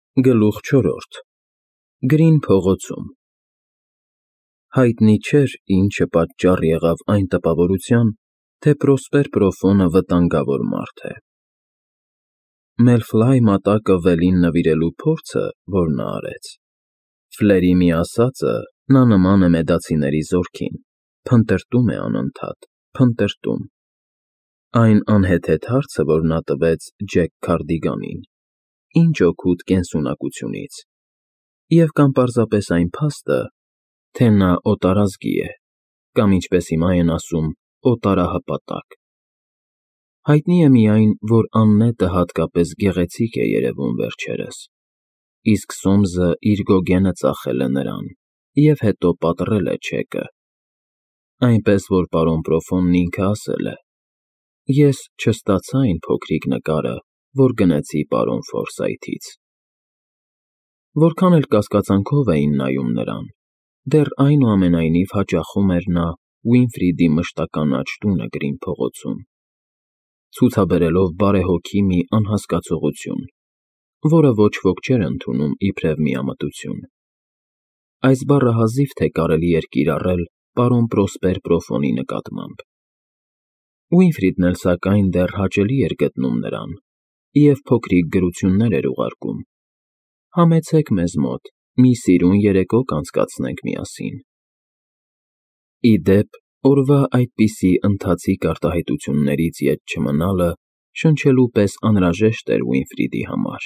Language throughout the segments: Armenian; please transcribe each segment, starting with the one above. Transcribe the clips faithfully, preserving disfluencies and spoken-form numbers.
Գլուխ չորրորդ Գրին փողոցում Հայտնի չէր, ինչը պատճառ եղավ այն տպավորության, թե Պրոսպեր Պրոֆոնը վտանգավոր մարդ է։ Մելֆլայ մատակը Վելին նվիրելու փորձը, որ նա արեց, Ֆլերի մի ասածը, նա նման է մետացիների զորքին, փնտրտում է անընդհատ, փնտրտում։ Այն անհեթեթ հարցը, որ նա տվեց Ջեք Քարդիգանին, ինչ օգուտ կենսունակությունից, և կամ պարզապես այն փաստը, թե նա օտարազգի է, կամ ինչպես հիմա են ասում, օտարահպատակ։ Հայտնի է միայն, որ Աննետը հատկապես գեղեցիկ է երևում վերջերս, իսկ Սոմսը իր գոգենը ծախել է նրան և հետո պատռել է չեկը, այնպես որ պարոն Պրոֆոնն ինքը ասել է. «Ես չստացա այն փոքրիկ նկարը, որ գնեցի պարոն Ֆորսայթից»։ Որքան էլ կասկածանքով էին նայում նրան, դեռ այնուամենայնիվ հաճախում էր նա Ուինֆրիդի մշտականաչ տունը Գրին փողոցում, ցուցաբերելով բարեհոգի մի անհասկացողություն, որը ոչ ոք չէր ընդունում իբրև միամտություն։ Այս բառը հազիվ թե կարելի էր կիրառել պարոն Պրոսպեր Պրոֆոնի նկատմամբ։ Ուինֆրիդն էլ սակայն դեռ հաճելի էր գտնում նրան և փոքրիկ գրություններ էր ուղարկում. «Համեցեք մեզ մոտ, մի սիրուն երեկո կանցկացնենք միասին»։ Ի դեպ, օրվա այդպիսի ընթացիկ արտահայտություններից ետ չմնալը շնչելու պես անհրաժեշտ էր Ուինֆրիդի համար։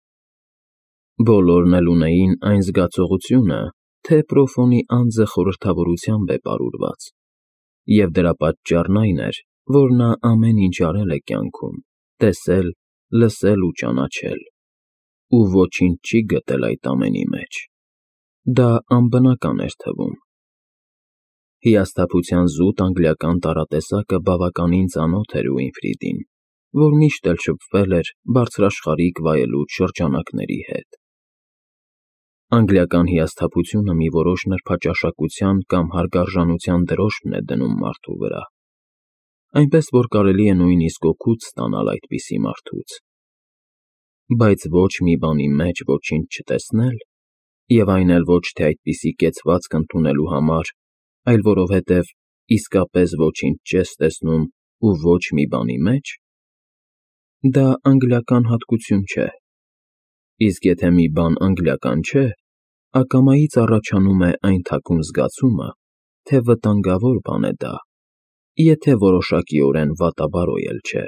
Բոլորն էլ ունեին այն զգացողությունը, թե Պրոֆոնի անձը խորհրդավորությամբ է պարուրված, և դրա պատճառն այն էր, որ նա ամեն ինչ արել է կյանքում, տեսել, լսել ու ճանաչել, ու ոչինչ չի գտել այդ ամենի մեջ։ Դա անբնական էր թվում։ Հիասթափության զուտ անգլիական տառատեսակը բավականին ծանոթ էր Ուինֆրիդին, որ միշտ էլ շփվել էր բարձրաշխարհիկ վայելուչ շրջանակների հետ։ Անգլիական հիասթափությունը մի որոշ նրբաճաշակության կամ հարգարժանության դրոշմն է դնում մարդու վրա, այնպես որ կարելի է նույնիսկ օգուտ ստանալ այդպիսի մարդուց։ Բայց ոչ մի բանի մեջ ոչինչ չտեսնել, և այն էլ ոչ թե այդպիսի կեցվածք ընդունելու համար, այլ որովհետև իսկապես ոչինչ չես տեսնում ու ոչ մի բանի մեջ, դա անգլիական հատկություն չէ, իսկ եթե մի բան անգլիական չէ, ակամայից առաջանում է այն թաքուն զգացումը, թե վտանգավոր բան է դա, եթե որոշակիորեն վատաբարոյ էլ չէ։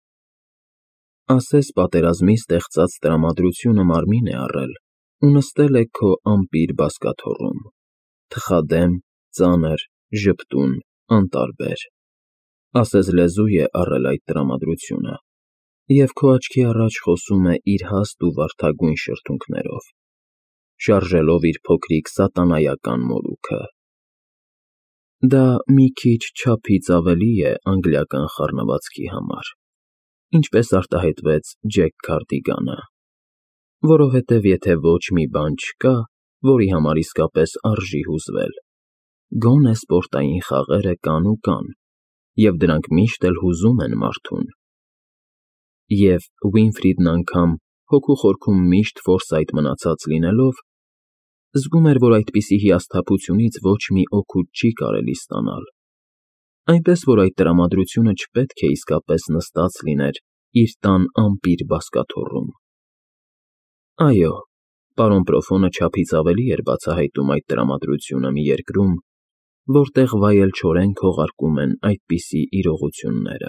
Ասես պատերազմի ստեղծած տրամադրությունը մարմին է առել ու նստել է քո ամպիր բազկաթոռում, թխադեմ, ծանր, ժպտուն, անտարբեր, ասես լեզու է առել այդ տրամադրությունը և քո աչքի առաջ խոսում է իր հաստ ու վարդագույն շրթունքներով, շարժելով իր փոքրիկ սատանայական մորուքը։ Դա մի քիչ չափից ավելի է անգլիական խառնվածքի համար, ինչպես արտահայտվեց Ջեք Քարդիգանը, որովհետև եթե ոչ մի բան չկա, որի համար իսկապես արժի հուզվել, գոնե սպորտային խաղերը կան ու կան, և դրանք միշտ էլ հուզում են մարդուն։ Եվ Ուինֆրիդն անգամ, հոգու խորքում միշտ Ֆորսայթ մնացած լինելով, զգում էր, որ այդպիսի հիասթափությունից ոչ մի օգուտ չի կարելի ստանալ, այնպես որ այդ տրամադրությունը չպետք է իսկապես նստած լիներ իր տան ամպիր բազկաթոռում։ Այո, պարոն Պրոֆոնը չափից ավելի էր բացահայտում այդ տրամադրությունը մի երկրում, որտեղ վայել-չորեն քողարկում են այդպիսի իրողությունները։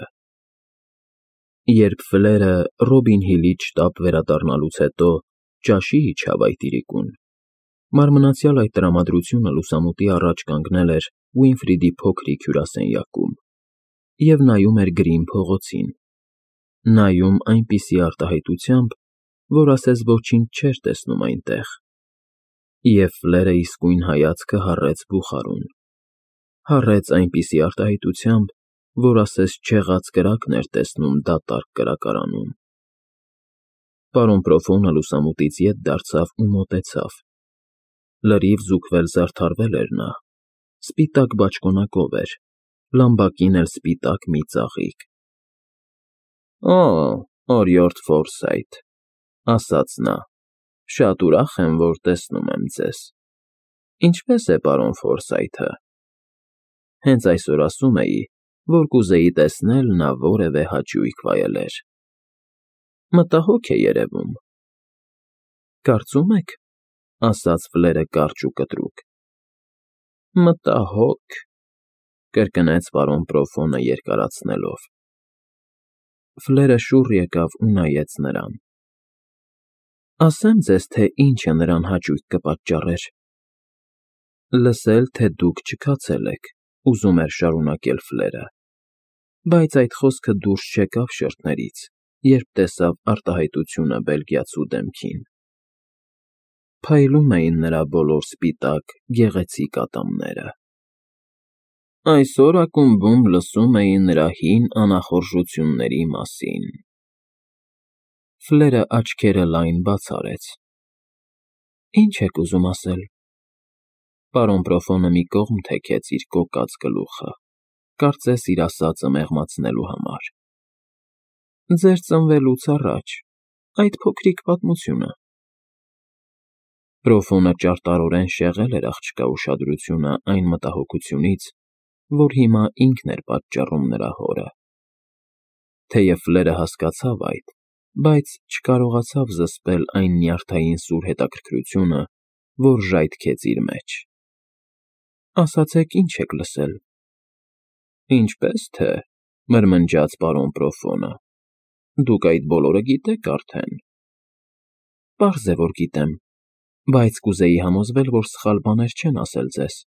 Երբ Ֆլերը Ռոբին Հիլից շտապ վերադառնալուց հետո ճաշի իջավ այդ իրիկուն, մարմնացյալ այդ տրամադրությունը լուսամուտի առաջ կանգնել էր Ուինֆրիդի փոքրիկ հյուրասենյակում և նայում էր Գրին փողոցին, նայում այնպիսի արտահայտությամբ, որ ասես ոչինչ չէր տեսնում այնտեղ, և Ֆլերը իսկույն հայացքը հառեց բուխարուն, հառեց այնպիսի արտահայտությամբ, որ ասես չեղած կրակն էր տեսնում դատարկ կրակարանում։ Պարոն Պրոֆոնը լուսամուտից ետ դարձավ ու մոտեցավ, լրիվ զուգվել֊զարդարվել էր նա, սպիտակ բաճկոնակով էր, լամբակին էլ սպիտակ մի ծաղիկ։ «Օ՜, օրիորդ Ֆորսայթ», ասաց նա, Շատ ուրախ եմ, որ տեսնում եմ ձեզ։ Ինչպե՞ս է պարոն Ֆորսայթը։ Հենց այսօր ասում էի, որ կուզեի տեսնել նա որևէ հաճույք վայելեր։ Մտահոգ է երևում։ Կարծում եք, ասաց Ֆլերը կարճ ու կտրուկ։ Մտահոգ, կրկնեց պարոն Պրոֆոնը երկարացնելով։ Ֆլերը շուռ եկավ ու նայեց նրան։ Ասեմ ձեզ, թե ինչը նրան հաճույք կպատճառեր։ Լսել, թե դուք չքացել եք, ուզում էր շարունակել Ֆլերը, բայց այդ խոսքը դուրս չեկավ շրթներից, երբ տեսավ արտահայտությունը բելգիացու դեմքին։ Փայլում էին նրա բոլոր սպիտակ, գեղեցիկ ատամները։ Այսօր ակումբում լսում էին նրա հին անախորժությունների մասին։ Ֆլերը աչքերը լայն բաց արեց։ Ինչ եք ուզում ասել։ Պարոն Պրոֆոնը մի կողմ թեքեց իր կոկած գլուխը, կարծես իր ասածը մեղմացնելու համար։ Ձեր ծնվելուց առաջ, այդ փոքրիկ պատմությունը։ Պրոֆոնը ճարտարորեն շեղել էր աղջկա ուշադրությունը այն մտահոգությունից, որ հիմա ինքն էր պատճառում նրա հորը։ Թեև Ֆլերը հասկացավ այդ, բայց չկարողացավ զսպել այն նյարդային սուր հետաքրքրությունը, որ ժայթքեց իր մեջ։ Ասացեք, ինչ եք լսել։ Ինչպես թե, մրմնջաց պարոն Պրոֆոնը, դուք այդ բոլորը գիտեք արդեն։ Պարզ է, որ գիտեմ, բայց կուզեի համոզվել, որ սխալ բաներ չեն ասել ձեզ։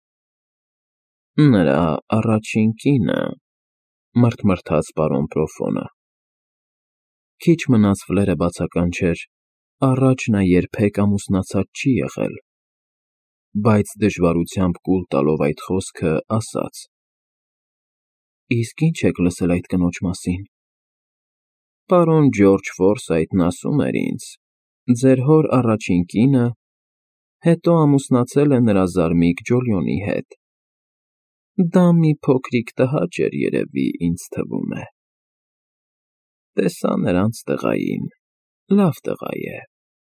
Նրա առաջին կինը, մռթմռթաց պարոն Պրոֆոնը։ Քիչ մնաց Ֆլերը բացականչեր, առաջ նա երբեք ամուսնացած չի եղել, բայց դժվարությամբ կուլ տալով այդ խոսքը, ասաց. Իսկ ինչ եք լսել այդ կնոջ մասին։ Պարոն Ջորջ Ֆորսայթն ասում էր ինձ, ձեր հոր առաջին կինը, հետո ամուսնացել է նրա զարմիկ Ջոլիոնի հետ։ Դա մի փոքրիկ տհաճ էր երևի, ինձ թվում է։ Տեսա նրանց տղային, լավ տղա է։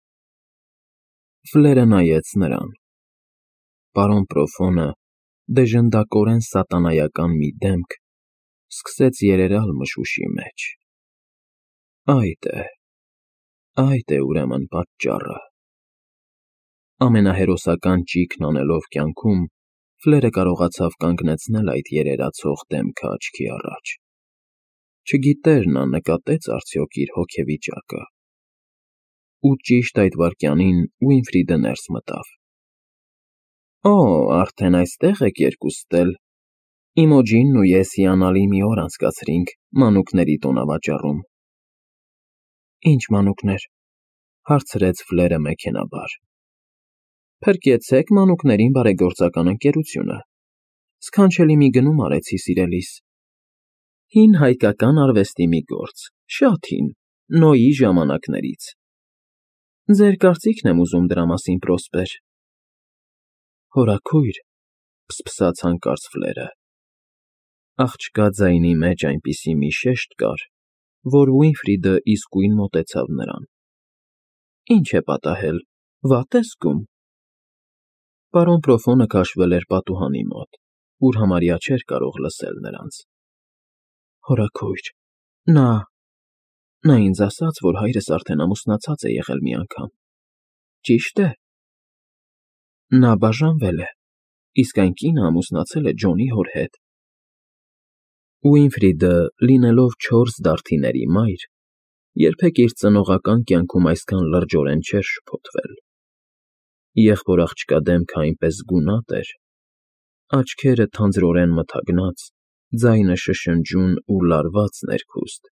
Ֆլերը նայեց նրան։ Պարոն Պրոֆոնը, դժնդակորեն սատանայական մի դեմք, սկսեց երերալ մշուշի մեջ։ Այդ է, այդ է ուրեմն պատճառը։ Ամենահերոսական ճիգն անելով կյանքում, Ֆլերը կարողացավ կանգնեցնել այդ երերացող դեմքը աչքի առաջ։ Չգիտեր նա նկատեց արդյոք իր հոգեվիճակը։ Ու ճիշտ այդ վայրկյանին Ուինֆրիդը ներս մտավ։ Օ, արդեն այստեղ եք երկուստ էլ։ Իմոջինն ու ես հիանալի մի օր անցկացրինք մանուկների տոնավաճառում։ Ինչ մանուկներ, հարցրեց Ֆլերը մեքենաբար։ Փրկեցեք մանուկներին բարեգործական ընկերությունը։ Սքանչելի մի գնում արեցի սիրելիս։ Հին հայկական արվեստի մի գործ, շատ հին, Նոյի ժամանակներից։ Ձեր կարծիքն եմ ուզում դրա մասին, Պրոսպեր։ Հորաքույր, փսփսաց հանկարծ Ֆլերը։ Աղջկա ձայնի մեջ այնպիսի մի շեշտ կար, որ Ուինֆրիդը իսկույն մոտեցավ նրան։ Ինչ է պատահել, վատ ես զգում։ Պարոն Պրոֆոնը քաշվել էր պատուհանի մոտ, ուր համարյա չէր կարող լսել նրանց։ Հորաքույր, նա… նա ինձ ասաց, որ հայրս արդեն ամուսնացած է եղել մի անգամ։ Ճի՞շտ է։ Նա բաժանվել է, իսկ այն կինը ամուսնացել է Ջոնի հոր հետ։ Ուինֆրիդը, լինելով չորս դարդիների մայր, երբեք իր ծնողական կյանքում այսքան լրջորեն չէր շփոթվել։ Եղբոր աղջկա դեմքը այնպես գունատ էր, աչքերը թանձրորեն մթագնած, ձայնը շշնջուն ու լարված ներքուստ։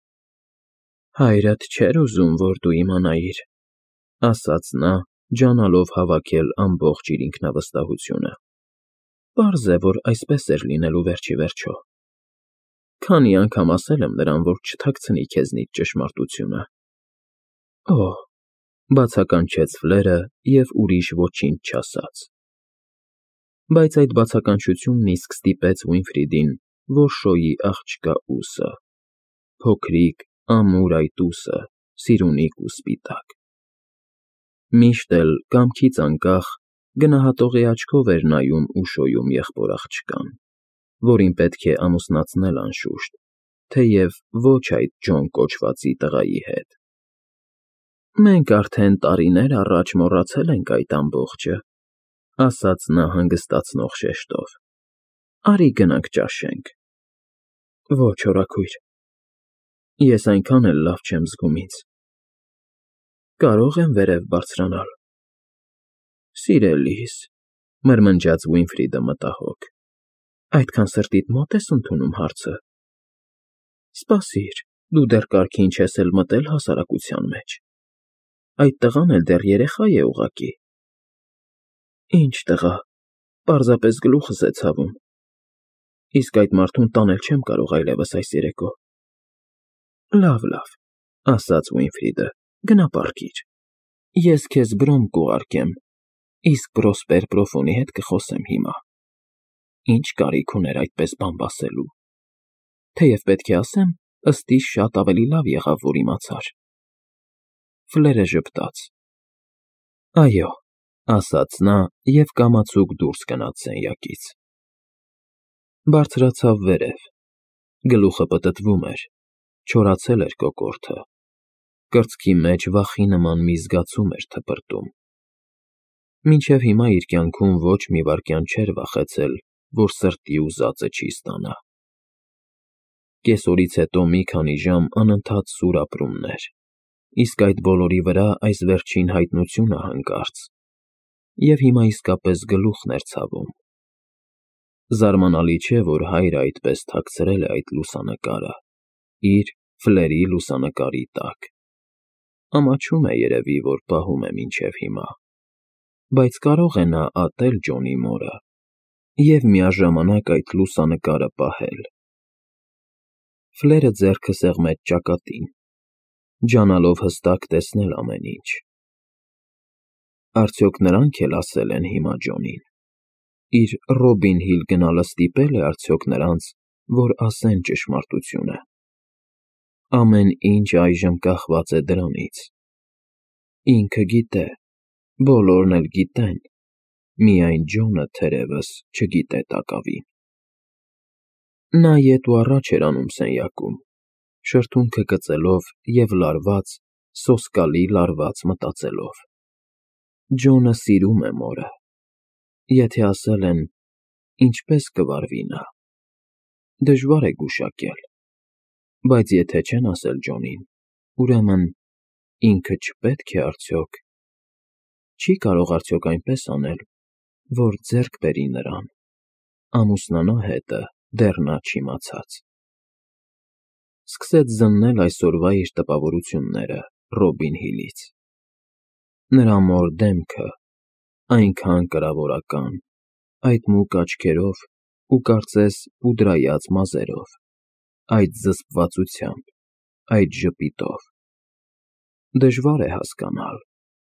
Հայրդ չէր ուզում, որ դու իմանայիր, ասաց նա, ջանալով հավաքել ամբողջ իր ինքնավստահությունը։ Պարզ է, որ այսպես էր լինելու վերջ ի վերջո։ Քանի անգամ ասել եմ նրան, որ չթաքցնի քեզնից ճշմարտությունը։ Օհ, բացականչեց Ֆլերը և ուրիշ ոչինչ չասաց։ Բայց այդ բացականչությունն իսկ ստիպեց Ուինֆրիդին, որ շոյի աղջկա ուսը, փոքրիկ, ամուր այդ ուսը, սիրունիկ ու սպիտակ։ Միշտ էլ կամքից անկախ գնահատողի աչքով էր նայում ու շոյում եղբոր աղջկան, որին պետք է ամուսնացնել անշուշտ, թեև ոչ այդ Ջոն կոչվածի տղայի հետ։ Մենք արդեն տարիներ առաջ մոռացել ենք այդ ամբողջը, ասաց նա հանգստացնող շեշտով։ Արի գնանք ճաշենք։ Ոչ, հորաքույր, ես այնքան էլ լավ չեմ զգում ինձ։ Կարող եմ վերև բարձրանալ։ Սիրելիս, մրմնջաց Վինֆրիդը մտահոգ, այդքան սրտիդ մոտ ես ընդունում հարցը։ Սպասիր, դու դեռ կարգին չես էլ մտել հասարակության մեջ։ Այդ տղան էլ դեռ երեխա է ուղղակի։ Ինչ տղա, պարզապես գլուխս է ցավում։ Իսկ այդ մարդուն տանել չեմ կարող այլևս այս երեկո։ Լավ, լավ, ասաց Վինֆրիդը, գնա պառկիր։ Ես քեզ բրոմ կուղարկեմ, իսկ Պրոսպեր Պրոֆոնի հետ կխոսեմ հիմա։ Ինչ կարիք ուներ այդպես բամբ ասելու։ Թեև պետք է ասեմ, ըստ իս շատ ավելի լավ եղավ, որ իմացար։ Ֆլերը ժպտաց։ Այո, ասաց նա և կամացուկ դուրս գնաց սենյակից։ Բարձրացավ վերև, գլուխը պտտվում էր, չորացել էր կոկորդը, կրծքի մեջ վախի նման մի զգացում էր թպրտում։ Մինչև հիմա իր կյանքում ոչ մի վայրկյան չէր վախեցել, որ սրտի ուզածը չի ստանա։ Կեսօրից հետո մի քանի ժամ անընդհատ սուր ապրումներ, իսկ այդ բոլորի վրա այս վերջին հայտնությունը հանկարծ, և հիմա իսկապես գլուխն էր ցավում։ Զարմանալի չէ, որ հայրը այդպես թաքցրել է այդ լուսանկարը, իր Ֆլերի լուսանկարի տակ։ Ամաչում է երևի, որ պահում է մինչև հիմա, բայց կարող է նա ատել Ջոնի մորը և միաժամանակ այդ լուսանկարը պահել։ Ֆլերը ձեռքը սեղմեց ճակատին, ջանալով հստակ տեսնել ամեն ինչ։ Արդյոք նրանք էլ ասել են հիմա Ջոնին։ Իր Ռոբին Հիլ գնալը ստիպել է արդյոք նրանց, որ ասեն ճշմարտությունը։ Ամեն ինչ այժմ կախված է դրանից։ Ինքը գիտե, բոլորն էլ գիտեն, միայն Ջոնը թերևս չգիտե տակավին։ Նա ետ ու առաջ էր անում սենյակում, շրթունքը գծելով և լարված, սոսկալի լարված մտածելով։ Ջոնը սիրում է մորը։ Եթե ասել են, ինչպե՞ս կվարվի նա։ Դժվար է գուշակել, բայց եթե չեն ասել Ջոնին, ուրեմն ինքը չպետք է արդյոք… Չի կարող արդյոք այնպես անել, որ ձեռք բերի նրան, ամուսնանա հետը, դեռ նա չիմացած։ Սկսեց զննել այսօրվա իր տպավորությունները Ռոբին Հիլից։ Նրա մոր դեմքը, այնքան կրավորական, այդ մուգ աչքերով ու կարծես պուդրայած մազերով, այդ զսպվածությամբ, այդ ժպիտով… Դժվար է հասկանալ։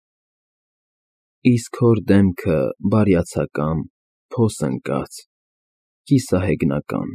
Իսկ հոր դեմքը բարյացակամ, փոս ընկած, կիսահեգնական…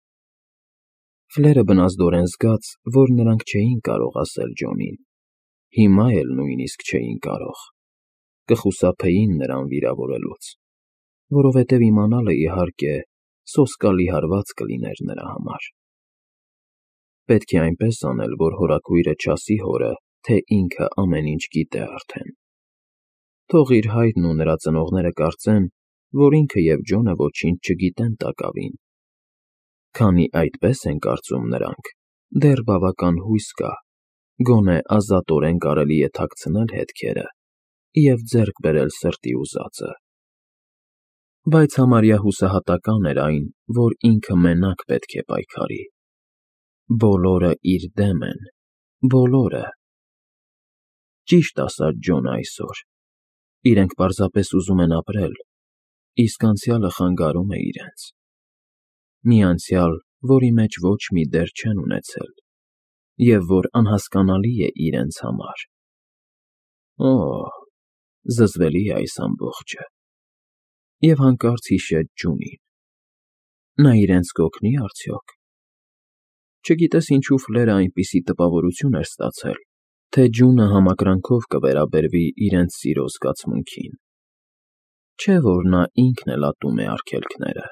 Ֆլերը բնազդորեն զգաց, որ նրանք չէին կարող ասել Ջոնին, հիմա էլ նույնիսկ չէին կարող, կխուսափեին նրան վիրավորելուց, որովհետև իմանալը, իհարկե, սոսկալի հարված կլիներ նրա համար։ Պետք է այնպես անել, որ հորաքույրը չասի հորը, թե ինքը ամեն ինչ գիտե արդեն։ Թող իր հայրն ու նրա ծնողները կարծեն, որ ինքը և Ջոնը ոչինչ չգիտեն տակավին։ Քանի այդպես են կարծում նրանք, դեռ բավական հույս կա, գոնե ազատորեն կարելի է թաքցնել հետքերը և ձեռք բերել սրտի ուզածը։ Բայց համարյա հուսահատական էր այն, որ ինքը մենակ պետք է պայքարի։ Բոլորը իր դեմ են, բոլորը… Ճիշտ ասաց Ջոնը այսօր, իրենք պարզապես ուզում են ապրել, իսկ անցյալը խանգարում է իրենց։ Մի անցյալ, որի մեջ ոչ մի դեր չեն ունեցել, և որ անհասկանալի է իրենց համար։ Օհ, զզվելի է այս ամբողջը… Եվ հանկարծ հիշեց Ջունին… Նա իրենց կօգնի՞ արդյոք։ Չգիտես ինչու Ֆլերը այնպիսի տպավորություն էր ստացել, թե ջունը համակրանքով կվերաբերվի իրենց սիրո զգացմունքին։ Չէ՞ որ նա ինքն էլ ատում է արգելքները։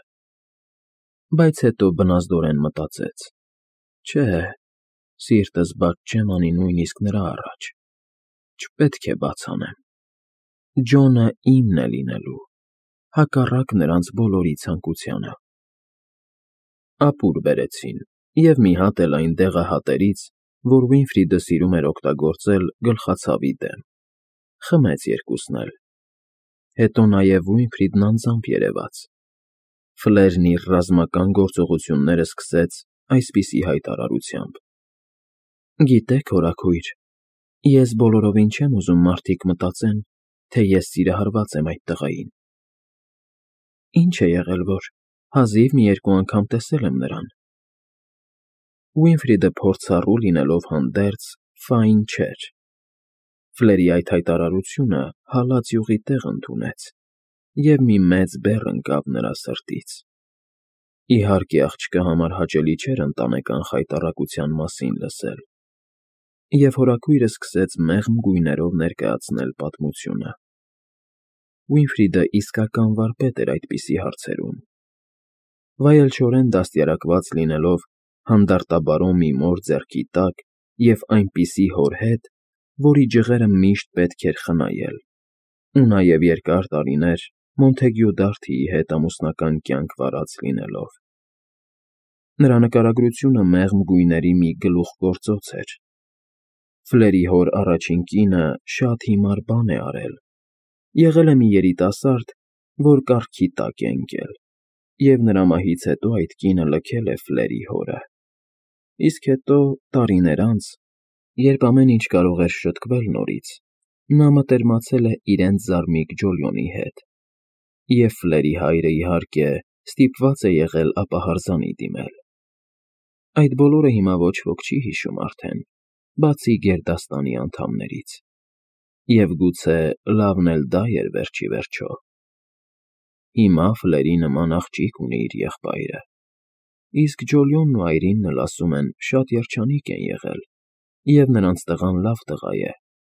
Բայց հետո բնազդորեն մտածեց. չէ, սիրտս բաց չեմ անի նույնիսկ նրա առաջ, չպետք է բաց անեմ։ Ջոնը իմն է լինելու, հակառակ նրանց բոլորի ցանկությանը։ Ապուր բերեցին, և մի հատ էլ այն դեղահատերից, որ Վինֆրիդը սիրում էր օգտագործել գլխացավի դեմ, խմեց երկուսն էլ։ Հետո նաև Վինֆրիդն անձամբ երևաց։ Ֆլերն իր ռազմական գործողությունները սկսեց այսպիսի հայտարարությամբ. «Գիտեք, հորաքույր, ես բոլորովին չեմ ուզում մարդիկ մտածեն, թե ես սիրահարված եմ այդ տղային։ Ինչ է եղել, որ հազիվ մի երկու անգամ տեսել եմ նրան»։ Վինֆրիդը փորձառու լինելով հանդերձ, ֆայն չէր։ Ֆլերի այդ հայտարարությունը հալած յուղի տեղ ընդունեց, և մի մեծ բեռ ընկավ նրա սրտից։ Իհարկե, աղջկա համար հաճելի չէր ընտանեկան խայտառակության մասին լսել, և հորաքույրը սկսեց մեղմ գույներով ներկայացնել պատմությունը։ Վինֆրիդը իսկական վարպետ էր այդպիսի հարցերում։ Վայելչորեն դաստիարակված լինելով հանդարտաբարո մի մոր ձեռքի տակ և այնպիսի հոր հետ, որի ջղերը միշտ պետք էր խնայել, ու նաև երկար տարիներ Մոնթեգյու Դարթիի հետ ամուսնական կյանք վարած լինելով։ Նրա նկարագրությունը մեղմ գույների մի գլուխգործոց էր։ Ֆլերի հոր առաջին կինը շատ հիմար բան է արել, եղել է մի երիտասարդ, որ կառքի տակ է ընկել, և նրա մահից հետո այդ կինը լքել է Ֆլերի հորը։ Իսկ հետո, տարիներ անց, երբ ամեն ինչ կարող էր շտկվել նորից, նա մտերմացել է իրենց զարմիկ Ջոլիոնի հետ, և Ֆլերի հայրը, իհարկե, ստիպված է եղել ապահարզանի դիմել։ Այդ բոլորը հիմա ոչ ոք չի հիշում արդեն, բացի գերդաստանի անդամներից։ Եվ գուցե լավն էլ դա էր վերջիվերջո։ Հիմա Ֆլերի նման աղջիկ ունի իր եղբայրը, իսկ Ջոլիոնն ու այրինն էլ ասում են շատ երջանիկ են եղել, և նրանց տղան լավ տղա է։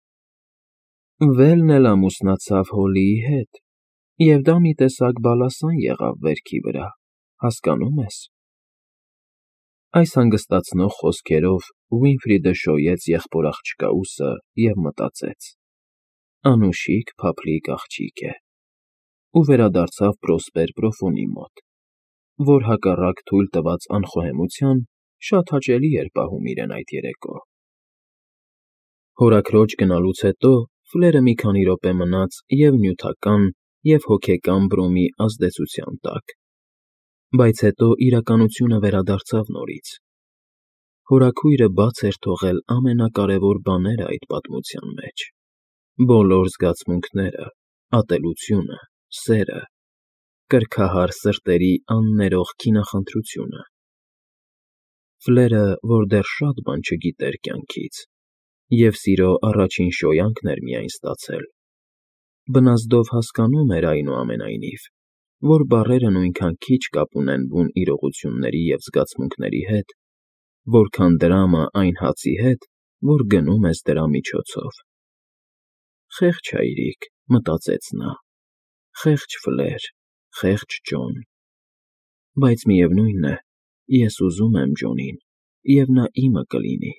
Վելն էլ ամուսնացավ Հոլիի հետ, և դա մի տեսակ բալասան եղավ վերքի վրա, հասկանո՞ւմ ես։ Այս հանգստացնող խոսքերով Վինֆրիդը շոյեց եղբոր-աղջկա ուսը և մտածեց. անուշիկ փափլիկ աղջիկ է, ու վերադարձավ Պրոսպեր Պրոֆոնի մոտ, որ հակառակ թույլ տված անխոհեմության շատ հաճելի էր պահում իրեն այդ երեկո։ Հորաքրոջ գնալուց հետո Ֆլերը մի քանի րոպե մնաց և՛ նյութական, և՛ հոգեկան բրոմի ազդեցության տակ, բայց հետո իրականությունը վերադարձավ նորից։ Հորաքույրը բաց էր թողել ամենակարևոր բաները այդ պատմության մեջ. բոլոր զգացմունքները, ատելությունը, սերը, կրքահար սրտերի աններող քինախնդրությունը։ Ֆլերը, որ դեռ շատ բան չգիտեր կյանքից, և սիրո առաջին շոյանքն էր միայն ստացել, բնազդով հասկանում էր, այնուամենայնիվ, որ բառերը նույնքան քիչ կապ ունեն բուն իրողությունների և զգացմունքների հետ, որքան դրամը այն հացի հետ, որ գնում ես դրա միջոցով։ «Խեղճ հայրիկ», մտածեց նա, «խեղճ Ֆլեր, խեղճ Ջոն։ Բայց միևնույն է, ես ուզում եմ Ջոնին, և նա իմը կլինի»։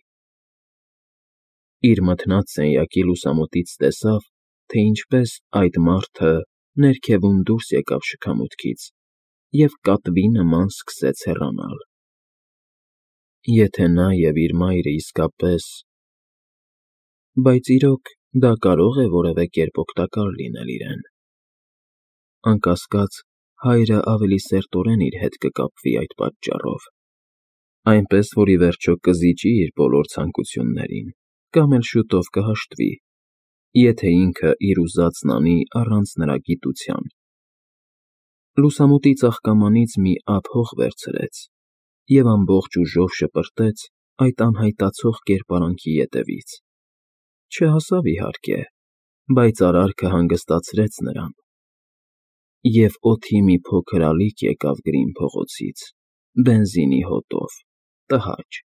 Իր մթնած սենյակի լուսամուտից տեսավ, թե ինչպես այդ մարդը ներքևում դուրս եկավ շքամուտքից և կատվի նման սկսեց հեռանալ։ Եթե նա և իր մայրը իսկապես… Բայց իրոք դա կարո՞ղ է որևէ կերպ օգտակար լինել իրեն։ Անկասկած, հայրը ավելի սերտորեն իր հետ կկապվի այդ պատճառով, այնպես որ ի վերջո կզիջի իր բոլոր ցանկություններին, կամ էլ շուտով կհաշտվի, եթե ինքը իր ուզածն անի առանց նրա գիտության։ Լուսամուտի ծաղկամանից մի ափ հող վերցրեց և ամբողջ ուժով շպրտեց այդ անհայտացող կերպարանքի ետևից։ Չհասավ, իհարկե, բայց արարքը հանգստացրեց նրան, և օդի մի փոքր ալիք եկավ Գրին փողոցից, բենզինի հոտով, տհաճ։